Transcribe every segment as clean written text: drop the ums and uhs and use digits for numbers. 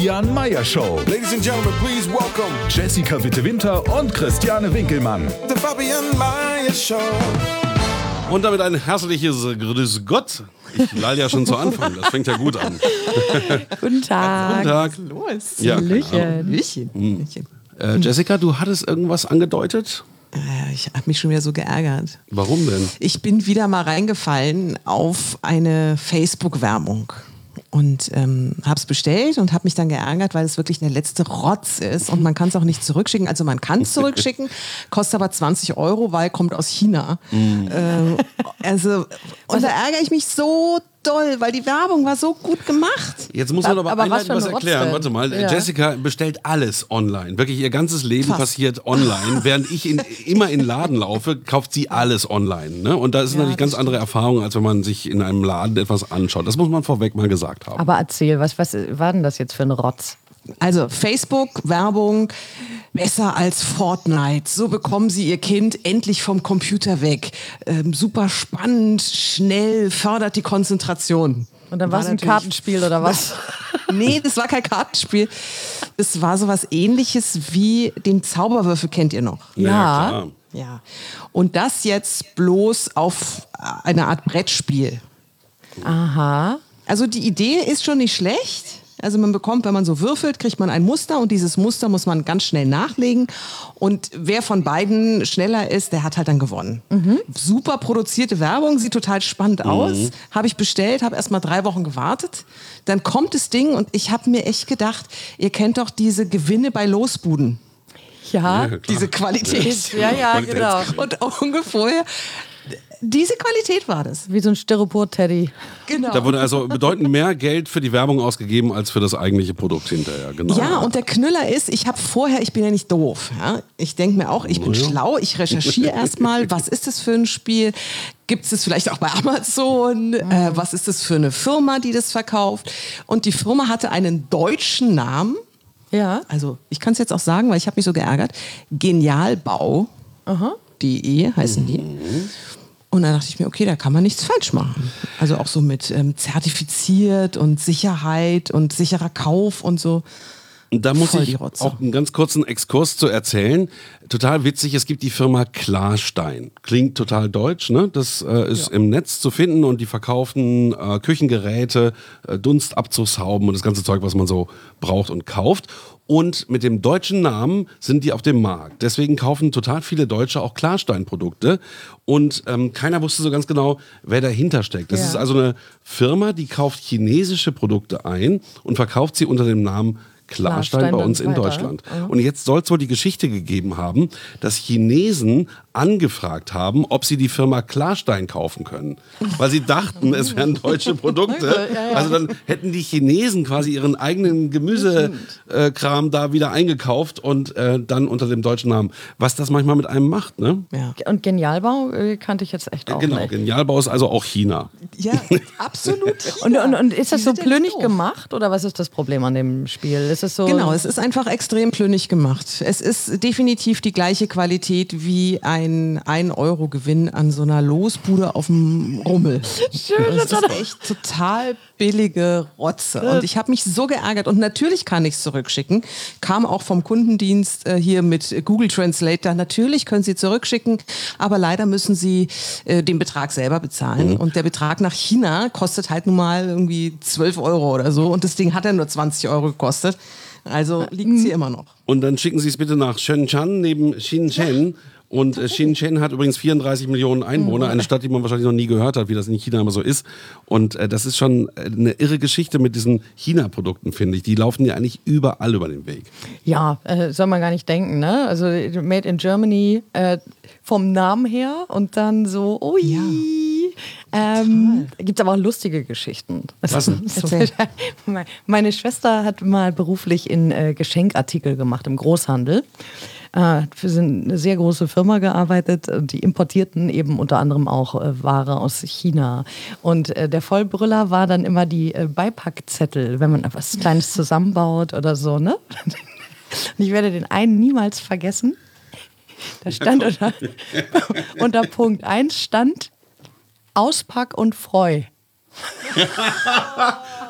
Fabian Meyer Show. Ladies and Gentlemen, please welcome Jessica Witte-Winter und Christiane Winkelmann. the Fabian Meyer Show. Und damit ein herzliches Grüß Gott. Ich lall ja schon zu Anfang, das fängt ja gut an. Guten Tag. Guten Tag. Los. Ja, Hallöchen. Jessica, du hattest irgendwas angedeutet? Ich habe mich schon wieder so geärgert. Warum denn? Ich bin wieder mal reingefallen auf eine Facebook-Werbung. Und habe es bestellt und habe mich dann geärgert, weil es wirklich der letzte Rotz ist und man kann es auch nicht zurückschicken. Also man kann es zurückschicken, kostet aber 20 €, weil kommt aus China. Und da ärgere ich mich so doll, weil die Werbung war so gut gemacht. Jetzt muss man aber Aber was einleitend für was ein Rotz erklären. denn? Warte mal, Ja. Jessica bestellt alles online. Wirklich, ihr ganzes Leben Fast. passiert online. Während ich immer in den Laden laufe, kauft sie alles online. Ne? Und da ist natürlich ganz andere Erfahrung, als wenn man sich in einem Laden etwas anschaut. Das muss man vorweg mal gesagt haben. Aber erzähl, was war denn das jetzt für ein Rotz? Also Facebook-Werbung besser als Fortnite. So bekommen Sie Ihr Kind endlich vom Computer weg. Super spannend, schnell, fördert die Konzentration. Und dann war es ein natürlich- Kartenspiel oder was? Nee, das war kein Kartenspiel. Es war sowas Ähnliches wie den Zauberwürfel, kennt ihr noch? Ja. Klar. Ja. Und das jetzt bloß auf eine Art Brettspiel. Aha. Also die Idee ist schon nicht schlecht. Also man bekommt, wenn man so würfelt, kriegt man ein Muster und dieses Muster muss man ganz schnell nachlegen. Und wer von beiden schneller ist, der hat halt dann gewonnen. Super produzierte Werbung, sieht total spannend aus. Habe ich bestellt, habe erst mal 3 Wochen gewartet. Dann kommt das Ding und ich habe mir echt gedacht, ihr kennt doch diese Gewinne bei Losbuden. Ja. klar. Diese Qualität. Ja, genau. Und ungefähr diese Qualität war das. Wie so ein Styropor-Teddy. Genau. Da wurde also bedeutend mehr Geld für die Werbung ausgegeben, als für das eigentliche Produkt hinterher. Genau. Ja, und der Knüller ist, ich bin ja nicht doof. Ja? Ich denke mir auch, ich bin schlau, ich recherchiere erstmal, was ist das für ein Spiel? Gibt es das vielleicht auch bei Amazon? Was ist das für eine Firma, die das verkauft? Und die Firma hatte einen deutschen Namen. Ja. Also ich kann es jetzt auch sagen, weil ich habe mich so geärgert. Genialbau.de heißen die. Und dann dachte ich mir, okay, da kann man nichts falsch machen. Also auch so mit zertifiziert und Sicherheit und sicherer Kauf und so. Und da muss Voll die ich Rotze. auch einen ganz kurzen Exkurs zu erzählen. Total witzig, es gibt die Firma Klarstein. Klingt total deutsch, ne? Das ist im Netz zu finden und die verkaufen Küchengeräte, Dunstabzugshauben und das ganze Zeug, was man so braucht und kauft. Und mit dem deutschen Namen sind die auf dem Markt. Deswegen kaufen total viele Deutsche auch Klarstein-Produkte. Und keiner wusste so ganz genau, wer dahinter steckt. Das Ja. ist also eine Firma, die kauft chinesische Produkte ein und verkauft sie unter dem Namen Klarstein bei uns in weiter. Deutschland. Und jetzt soll es wohl die Geschichte gegeben haben, dass Chinesen angefragt haben, ob sie die Firma Klarstein kaufen können. Weil sie dachten, es wären deutsche Produkte. Also dann hätten die Chinesen quasi ihren eigenen Gemüsekram da wieder eingekauft und dann unter dem deutschen Namen. Was das manchmal mit einem macht, ne? Ja, Und Genialbau kannte ich jetzt echt auch Genau, nicht. Genialbau ist also auch China. ja absolut. Und ist das Die so sind ja plünnig doof. gemacht oder was ist das Problem an dem Spiel? Ist es so? Genau, es ist einfach extrem plünnig gemacht. Es ist definitiv die gleiche Qualität wie ein 1-Euro-Gewinn an so einer Losbude auf dem Rummel. Schön, das ist echt total billige Rotze. Und ich habe mich so geärgert. Und natürlich kann ich es zurückschicken. Kam auch vom Kundendienst hier mit Google Translator. Natürlich können Sie zurückschicken, aber leider müssen Sie den Betrag selber bezahlen. Und der Betrag nach China kostet halt nun mal irgendwie 12 Euro oder so. Und das Ding hat ja nur 20 Euro gekostet. Also liegt sie immer noch. Und dann schicken Sie es bitte nach Shenzhen neben Shenzhen. Und Shenzhen hat übrigens 34 Millionen Einwohner, eine Stadt, die man wahrscheinlich noch nie gehört hat, wie das in China immer so ist. Und das ist schon eine irre Geschichte mit diesen China-Produkten, finde ich. Die laufen ja eigentlich überall über den Weg. Ja, soll man gar nicht denken, ne? Also Made in Germany vom Namen her und dann so, ui. Gibt aber auch lustige Geschichten. Was denn? Erzähl. Meine Schwester hat mal beruflich in Geschenkartikel gemacht im Großhandel. Hat für eine sehr große Firma gearbeitet und die importierten eben unter anderem auch Ware aus China. Und der Vollbrüller war dann immer die Beipackzettel, wenn man etwas Kleines zusammenbaut oder so, ne? Und ich werde den einen niemals vergessen. Da stand unter Punkt 1 stand Auspack und Freu.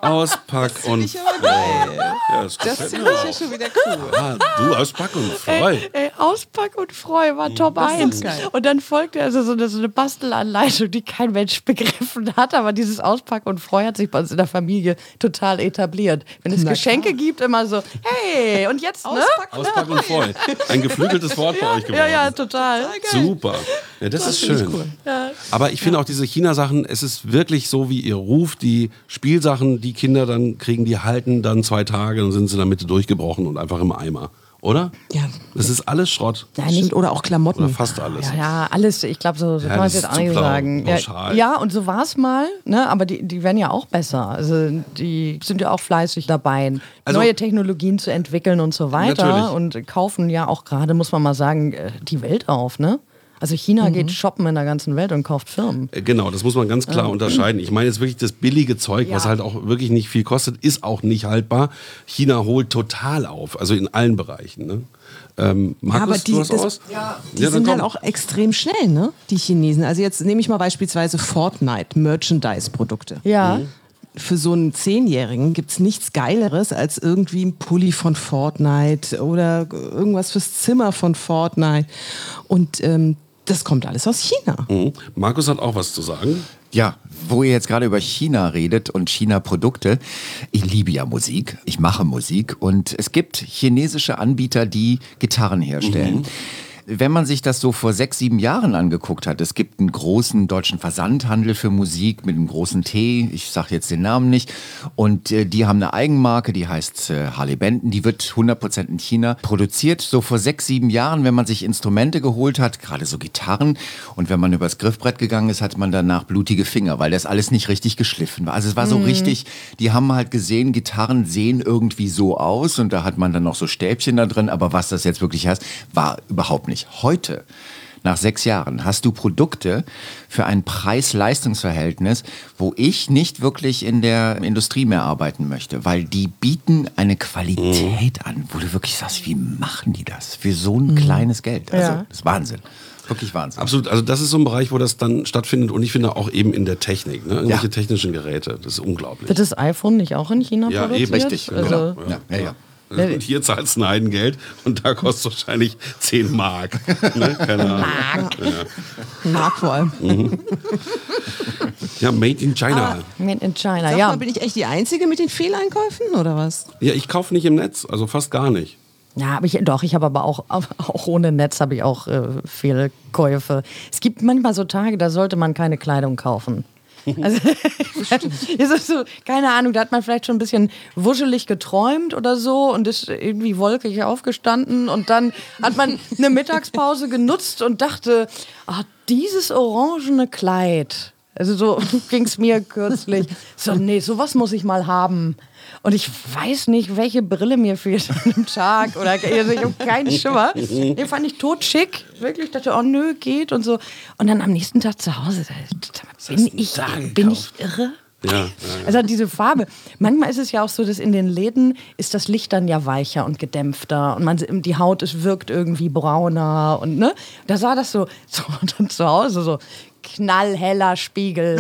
Auspack und ich aber geil. Ja, Das gefällt finde mir ich ja auch. schon wieder cool. Ah, du, Auspack und Freu. Auspack und Freu war Top 1. geil. Und dann folgte also so eine Bastelanleitung, die kein Mensch begriffen hat. Aber dieses Auspack und Freu hat sich bei uns in der Familie total etabliert. Wenn es Geschenke gibt, immer so, hey, und jetzt, ne? Auspack und Freu. Ein geflügeltes Wort bei euch geworden. Ja, total. Super. Ja, das ist schön. Aber ich finde auch diese China-Sachen, es ist wirklich so, wie ihr ruft, die Spielsachen, die Kinder dann kriegen, die halten dann 2 Tage und sind sie in der Mitte durchgebrochen und einfach im Eimer. Oder? Ja. Das ist alles Schrott. Nein, Stimmt, oder auch Klamotten. Oder fast alles. Ja, alles. Ich glaube, so kann man es das jetzt ist auch nicht zu sagen. pauschal. Ja, und so war es mal, ne? Aber die werden ja auch besser. Also die sind ja auch fleißig dabei, Also- neue Technologien zu entwickeln und so weiter. Natürlich. Und kaufen ja auch gerade, muss man mal sagen, die Welt auf, ne? Also China geht shoppen in der ganzen Welt und kauft Firmen. Genau, das muss man ganz klar unterscheiden. Ich meine jetzt wirklich das billige Zeug, was Ja. halt auch wirklich nicht viel kostet, ist auch nicht haltbar. China holt total auf, also in allen Bereichen. Ne? Markus, du hast aus? Die dann sind komm. halt auch extrem schnell, ne? Die Chinesen. Also jetzt nehme ich mal beispielsweise Fortnite, Merchandise-Produkte. Ja. Für so einen 10-Jährigen gibt es nichts Geileres als irgendwie ein Pulli von Fortnite oder irgendwas fürs Zimmer von Fortnite. Und das kommt alles aus China. Mhm. Markus hat auch was zu sagen. Ja, wo ihr jetzt gerade über China redet und China-Produkte. Ich liebe ja Musik. Ich mache Musik. Und es gibt chinesische Anbieter, die Gitarren herstellen. Wenn man sich das so vor 6, 7 Jahren angeguckt hat, es gibt einen großen deutschen Versandhandel für Musik mit einem großen T, ich sage jetzt den Namen nicht, und die haben eine Eigenmarke, die heißt Harley Benton, die wird 100% in China produziert. So vor 6, 7 Jahren, wenn man sich Instrumente geholt hat, gerade so Gitarren, und wenn man übers Griffbrett gegangen ist, hatte man danach blutige Finger, weil das alles nicht richtig geschliffen war. Also es war so richtig, die haben halt gesehen, Gitarren sehen irgendwie so aus, und da hat man dann noch so Stäbchen da drin, aber was das jetzt wirklich heißt, war überhaupt nicht. Heute, nach 6 Jahren, hast du Produkte für ein Preis-Leistungs-Verhältnis, wo ich nicht wirklich in der Industrie mehr arbeiten möchte, weil die bieten eine Qualität an, wo du wirklich sagst, wie machen die das für so ein kleines Geld? Also, das ist Wahnsinn. Wirklich Wahnsinn. Absolut, also das ist so ein Bereich, wo das dann stattfindet und ich finde auch eben in der Technik, ne? Irgendwelche technischen Geräte, das ist unglaublich. Wird das iPhone nicht auch in China Ja, produziert? eben. Richtig, Also, genau. Ja. Und hier zahlst du ein Heidengeld und da kostet es wahrscheinlich 10 Mark. Ne? Keine Ahnung. Mark vor allem. Ja, Made in China. Made in China, Sag ja. mal, bin ich echt die Einzige mit den Fehleinkäufen oder was? Ja, ich kaufe nicht im Netz, also fast gar nicht. Ja, ich habe aber auch ohne Netz habe ich auch Fehlkäufe. Es gibt manchmal so Tage, da sollte man keine Kleidung kaufen. Also, ist so, keine Ahnung, da hat man vielleicht schon ein bisschen wuschelig geträumt oder so und ist irgendwie wolkig aufgestanden und dann hat man eine Mittagspause genutzt und dachte, dieses orangene Kleid. Also so ging es mir kürzlich. So, nee, sowas muss ich mal haben. Und ich weiß nicht, welche Brille mir fehlt an dem Tag. Oder also ich habe keinen Schimmer. Den fand ich totschick. Wirklich, dachte, oh nö, geht und so. Und dann am nächsten Tag zu Hause, bin ich irre? Ja. Also diese Farbe. Manchmal ist es ja auch so, dass in den Läden ist das Licht dann ja weicher und gedämpfter und die Haut wirkt irgendwie brauner und ne. Da sah das so dann zu Hause so knallheller Spiegel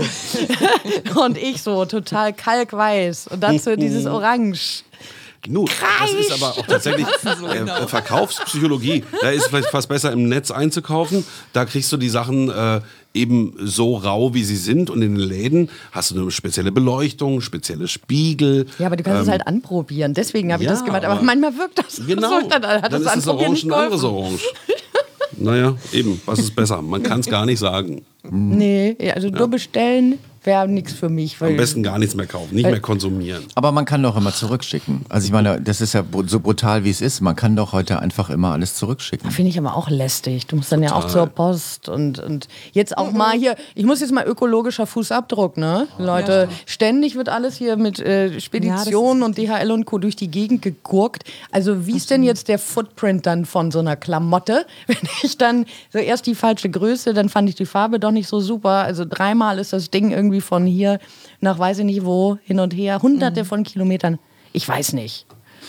und ich so total kalkweiß und dazu dieses Orange. Genug. Das ist aber auch tatsächlich Verkaufspsychologie. Da ist es vielleicht fast besser im Netz einzukaufen. Da kriegst du die Sachen eben so rau, wie sie sind. Und in den Läden hast du eine spezielle Beleuchtung, spezielle Spiegel. Ja, aber du kannst es halt anprobieren. Deswegen habe ich das gemacht. Aber manchmal wirkt das Genau. so. Dann hat Dann das ist das Anprobieren Orange nicht ein anderes geholfen. Orange. Naja, eben. Was ist besser? Man kann es gar nicht sagen. Nee, also nur bestellen wäre nichts für mich. Weil Am besten gar nichts mehr kaufen, nicht mehr konsumieren. Aber man kann doch immer zurückschicken. Also ich meine, das ist ja so brutal, wie es ist. Man kann doch heute einfach immer alles zurückschicken. Finde ich aber auch lästig. Du musst dann ja auch zur Post und jetzt auch mal hier, ich muss jetzt mal ökologischer Fußabdruck, ne? Leute, ständig wird alles hier mit Speditionen und DHL und Co. durch die Gegend gegurkt. Also wie ist denn jetzt der Footprint dann von so einer Klamotte? Wenn ich dann so erst die falsche Größe, dann fand ich die Farbe doch nicht so super. Also 3-mal ist das Ding irgendwie von hier nach weiß ich nicht wo, hin und her, hunderte von Kilometern. Ich weiß nicht.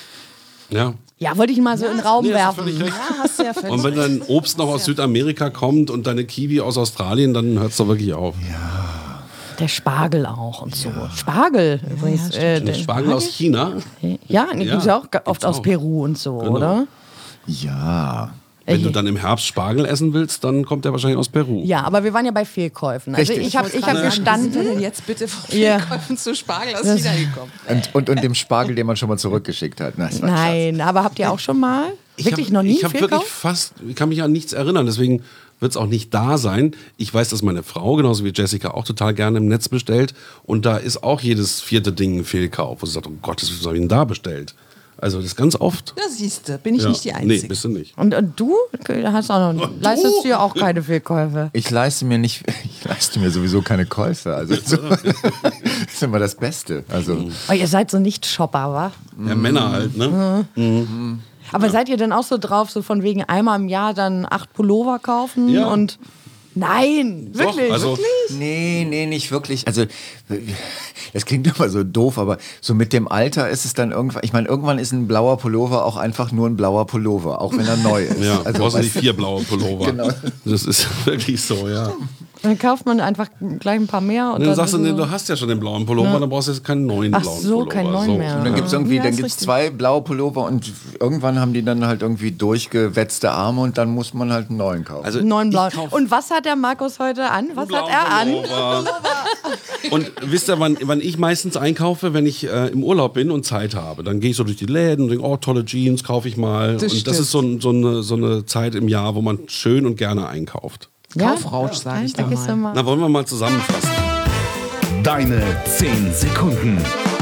Ja. Ja, wollte ich mal so in den Raum Nee, hast du werfen. völlig recht. Ja, hast du ja völlig Und wenn dein Obst noch aus Südamerika kommt und deine Kiwi aus Australien, dann hört es doch wirklich auf. Der Spargel auch und so. Spargel übrigens. Der Spargel aus China. Ja, den gibt es ja auch oft gibt's aus auch. Peru und so, Genau. oder? Ja. Wenn du dann im Herbst Spargel essen willst, dann kommt der wahrscheinlich aus Peru. Ja, aber wir waren ja bei Fehlkäufen. Also Richtig. ich hab Sind wir gestanden. denn jetzt bitte von Ja. Fehlkäufen zu Spargel aus China gekommen? Und dem Spargel, den man schon mal zurückgeschickt hat. Na, das war ein Nein, aber habt ihr auch schon mal? Wirklich noch nie Ich habe wirklich Fehlkauf? ich kann mich an nichts erinnern, deswegen wird es auch nicht da sein. Ich weiß, dass meine Frau, genauso wie Jessica, auch total gerne im Netz bestellt. Und da ist auch jedes 4. Ding ein Fehlkauf. Wo sie sagt, oh Gott, was habe ich denn da bestellt? Also das ist ganz oft. Da siehst du, bin ich nicht die Nee, Einzige. bist du nicht. Und du hast auch noch, leistest dir auch keine Fehlkäufe. Ich leiste mir sowieso keine Käufe. Also so, das ist immer das Beste. Also Oh, ihr seid so nicht Shopper, wa? Ja, Männer halt, ne? Aber seid ihr denn auch so drauf, so von wegen einmal im Jahr dann 8 Pullover kaufen Ja. und nein, wirklich? Doch, also nee, nicht wirklich. Also das klingt immer so doof, aber so mit dem Alter ist es dann irgendwann, ich meine, irgendwann ist ein blauer Pullover auch einfach nur ein blauer Pullover, auch wenn er neu ist. ja, Also, brauchst du nicht weißt du, 4 blaue Pullover. Genau. Das ist wirklich so, ja. Dann kauft man einfach gleich ein paar mehr. Und Und dann sagst du, ist nee, so- du hast ja schon den blauen Pullover, dann brauchst du jetzt keinen neuen Ach blauen so, Pullover. keinen neuen mehr. Und dann gibt es Ja, ist richtig. 2 blaue Pullover und irgendwann haben die dann halt irgendwie durchgewetzte Arme und dann muss man halt einen neuen kaufen. Also einen neuen blauen. ich kauf Und was hat der Markus heute an? Was hat er an? Pullover. Und wisst ihr, wann ich meistens einkaufe, wenn ich im Urlaub bin und Zeit habe? Dann gehe ich so durch die Läden und denke, oh, tolle Jeans, kaufe ich mal. Das und das stimmt. ist so eine Zeit im Jahr, wo man schön und gerne einkauft. Kaufrausch, sag ich da vergiss mal. mal. Na, wollen wir mal zusammenfassen. Deine 10 Sekunden.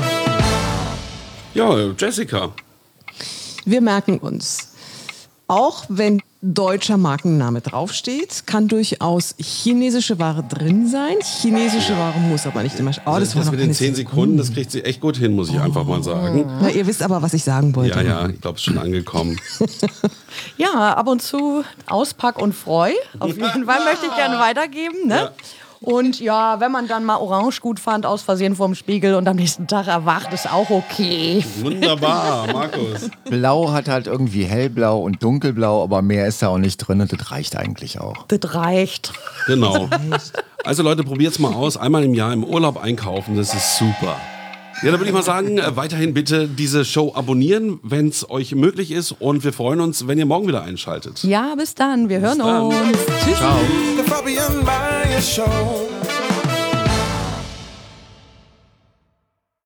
Ja, Jessica. Wir merken uns, auch wenn deutscher Markenname draufsteht, kann durchaus chinesische Ware drin sein. Chinesische Ware muss aber nicht immer. Oh, das war Das noch mit den keine 10 Sekunden, das kriegt sie echt gut hin, muss ich einfach mal sagen. Na, ihr wisst aber, was ich sagen wollte. Ja, ich glaube, es ist schon angekommen. Ja, ab und zu Auspack und Freu. Auf jeden Fall möchte ich gerne weitergeben. Ne? Ja. Und ja, wenn man dann mal orange gut fand, aus Versehen vorm Spiegel und am nächsten Tag erwacht, ist auch okay. Wunderbar, Markus. Blau hat halt irgendwie hellblau und dunkelblau, aber mehr ist da auch nicht drin und das reicht eigentlich auch. Das reicht. Genau. Also Leute, probiert's mal aus. Einmal im Jahr im Urlaub einkaufen, das ist super. Ja, dann würde ich mal sagen, weiterhin bitte diese Show abonnieren, wenn es euch möglich ist. Und wir freuen uns, wenn ihr morgen wieder einschaltet. Ja, bis dann. Wir hören dann. uns. Tschüss. Ciao. The Fabian Meyer Show.